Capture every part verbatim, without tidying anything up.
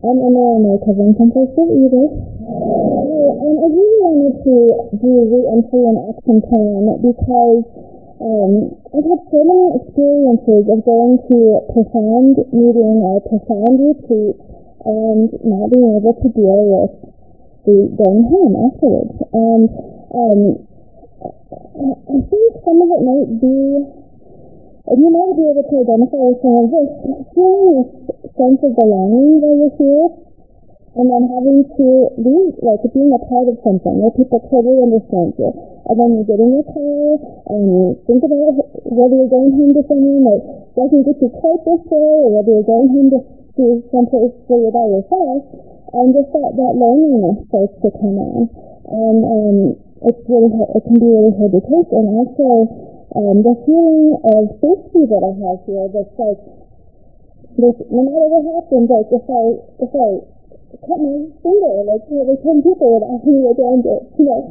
I'm Emma, and I'm covering Central School Either. Um, I really wanted to do re-entry and action plan because um, I've had so many experiences of going to profound meeting or profound retreat and not being able to deal with the going home afterwards. And um, I think some of it might be, and you might be able to identify with some of this, feeling this sense of belonging while you're here, and then having to be, like, being a part of something where people totally understand you. And then you get in your car, and you think about whether you're going home to someone that doesn't get you quite this way, or whether you're going home to, to someplace where you're by yourself, and just that, that loneliness starts to come on. And um, it's really, it can be really hard to take. And also, um, the feeling of safety that I have here, that's like, this, no matter what happens, like, if I, if I, cut my finger, like, really ten people would ask me again to, you know.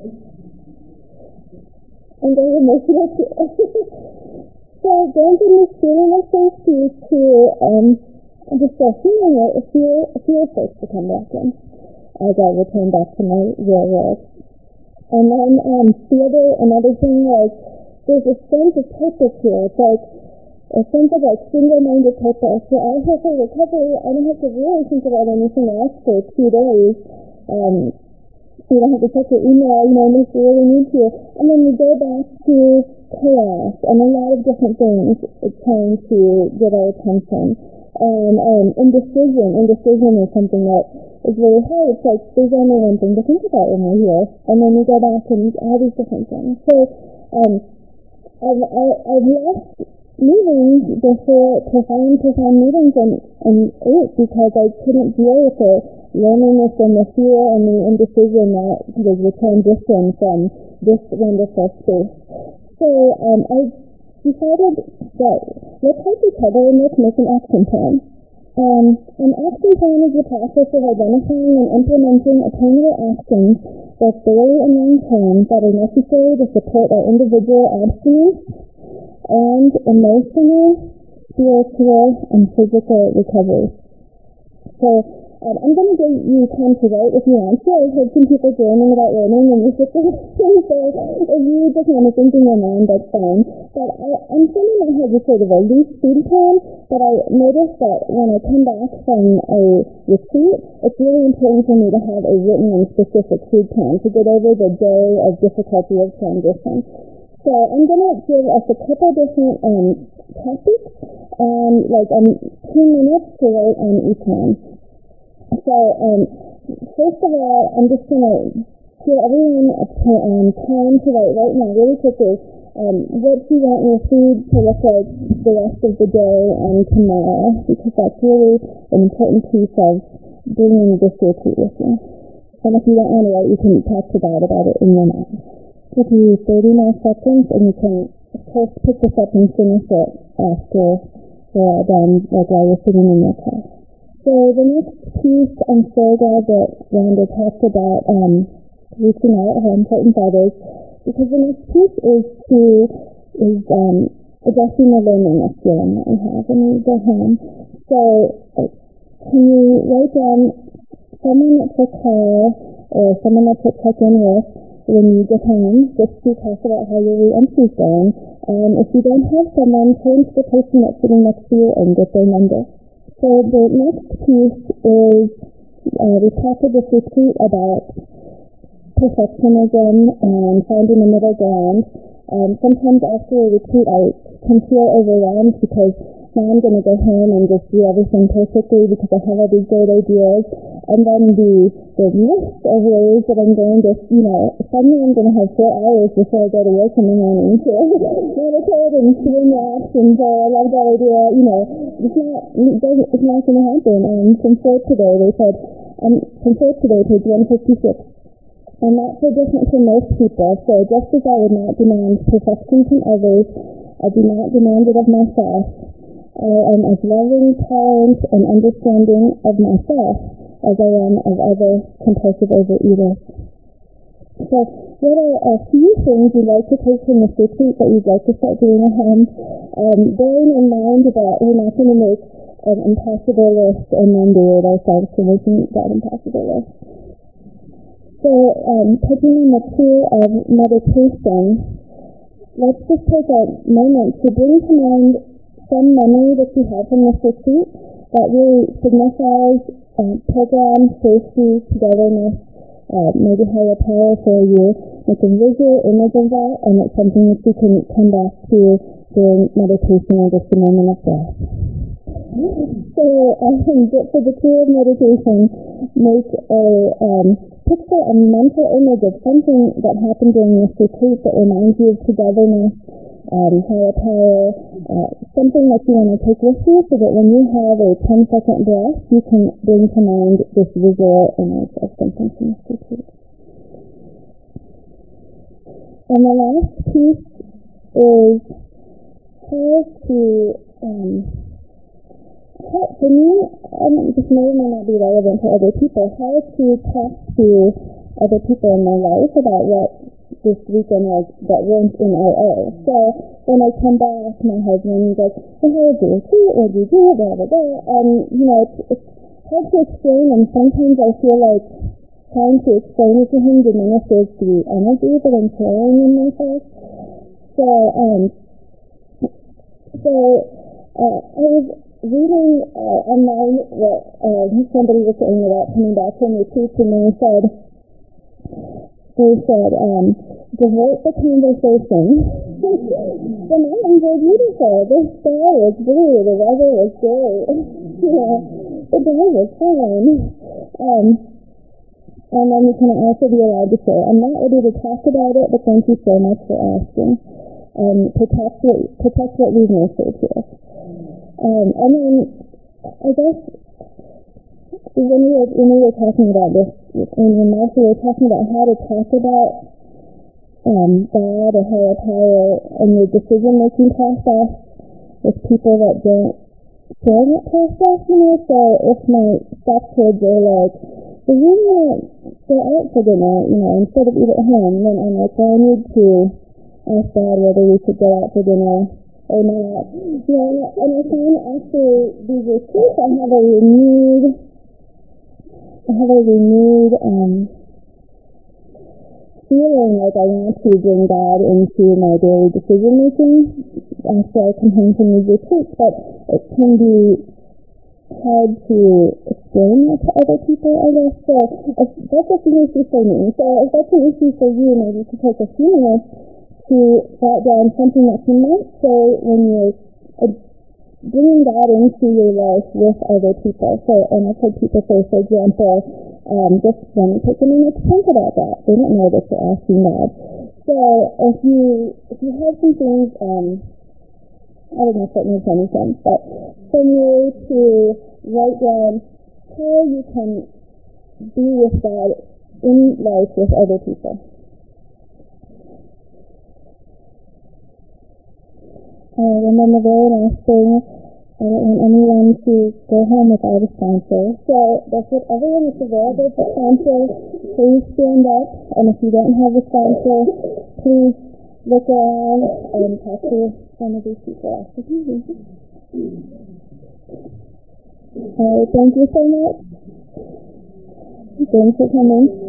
I'm very emotional too. So going from this feeling of safety to um, just a feeling of a fear, a fear starts to come back in as I return back to my real world. And then um, the other, another thing, like, there's a sense of purpose here. It's like, a sense of like single-minded purpose. So I have for recovery, I don't have to really think about anything else for two days. Um, you don't have to check your email, you know, unless you really need to. And then you go back to chaos and a lot of different things trying to get our attention. And um, indecision, indecision is something that is really hard. It's like there's only one thing to think about when we're here. And then you go back and all these different things. So um, I've, I, I've left meetings before profound, profound meetings and, and ate because I couldn't deal with the loneliness and the fear and the indecision that was the transition from this wonderful space. So um, I decided that let's help each other and let's make an action plan. Um, an action plan is the process of identifying and implementing attainable actions, both daily and long-term, that are necessary to support our individual abstinence and emotional, spiritual, and physical recovery. So um, I'm going to give you time to write if you want to. I've heard some people journaling about learning and music and so if you just want to think in your mind, that's fine. But I, I'm sending I have sort of a loose food plan, but I noticed that when I come back from a retreat, it's really important for me to have a written and specific food plan to get over the day of difficulty of transition. So I'm going to give us a couple different um, topics, and like um, two minutes to write on each one. So um, first of all, I'm just going to give everyone a t- um, time to write right now, really quickly, um, what do you want your food to look like the rest of the day and tomorrow, because that's really an important piece of bringing this retreat with you. And if you don't want to write, you can talk to God about it in your mind. Give you thirty more seconds, and you can, of course, pick this up and finish it after we're all done, like while you're sitting in your car. So the next piece, I'm so glad that Rhonda talked about um, reaching out, how important that is, because the next piece is to is um, addressing the loneliness feeling that we have when we go home. So uh, can you write down someone that took care or someone that took check-in with when you get home, just to talk about how your re-entry is going. And if you don't have someone, turn to the person that's sitting next to you and get their number. So the next piece is, uh, we talked at this retreat about perfectionism and finding the middle ground. Um, sometimes after a retreat, I can feel overwhelmed because now I'm going to go home and just do everything perfectly because I have all these great ideas. And then the, the list of ways that I'm going to, you know, suddenly I'm going to have four hours before I go to work in the morning to meditate and swim laps and say, I love that idea, you know, it's not, it's not going to happen. And from Float Today, they said, um, from Float Today, page one fifty-six, and that's so different from most people. So just as I would not demand perfection from others, I do not demand it of myself. I am as loving, tolerant, and understanding of myself as I am of other compulsive overeaters. So what are a few things you'd like to take from this retreat that you'd like to start doing at home? Um, bearing in mind that we're not going to make an impossible list and then do it ourselves to making that impossible list. So, um, taking on the tool of meditation, let's just take a moment to bring to mind some memory that you have from this retreat that really signifies uh, program, safety, togetherness, uh, maybe higher power for you. Make a visual image of that, and it's something that you can come back to during meditation or just a moment of breath. So, um, for the tool of meditation, make a um, picture a mental image of something that happened during this retreat that reminds you of togetherness, um, higher power, uh, something that you want to take with you so that when you have a ten second breath, you can bring to mind this visual image of something from this retreat. And the last piece is how to, um, how, for me, um, this may or may not be relevant to other people, how to talk to other people in my life about what this weekend was that weren't in O A. So when I come back, my husband goes, well, how was your retreat? What did you do? Blah, blah, blah. And, you know, it's, it's hard to explain, and sometimes I feel like trying to explain it to him diminishes the energy that I'm carrying in myself. So, um, so uh, I was reading uh, online what uh, somebody was saying about coming back from retreats, and they said, they said, um, divert the conversation. The mountains were beautiful. The sky was blue. The weather was great. You know, the day was fine. Um, and then you can also be allowed to say, I'm not ready to talk about it, but thank you so much for asking. Um, protect what, protect what we've nurtured here. Um, and then, I guess, when we were, when we were talking about this, when we were talking about how to talk about um, God or higher power in your decision-making process with people that don't share that process, you know, so if my stepkids are like, well, you want to go out for dinner, you know, instead of eat at home, then I'm like, well, I need to ask God whether we should go out for dinner or not. You know, and I find after these retreats, I have a renewed, I have a renewed, um, feeling like I want to bring God into my daily decision making after I come home from these retreats, but it can be hard to explain that to other people, I guess. So if that's an issue for me. So if that's an issue for you, maybe you could take a few minutes to write down something that you might say when you're uh, bringing God into your life with other people. So, and I've heard people say, for example, um, just when you take a minute to think about that, they don't know that you're asking God. So if you if you have some things, um, I don't know if that makes any sense, but some way to write down how you can be with God in life with other people. Uh, and then the very last thing, I don't want anyone to go home without a sponsor. So that's what everyone is available for sponsor. Please stand up, and if you don't have a sponsor, please look around and talk to some of these people after the meeting. All right, thank you so much. Thanks for coming.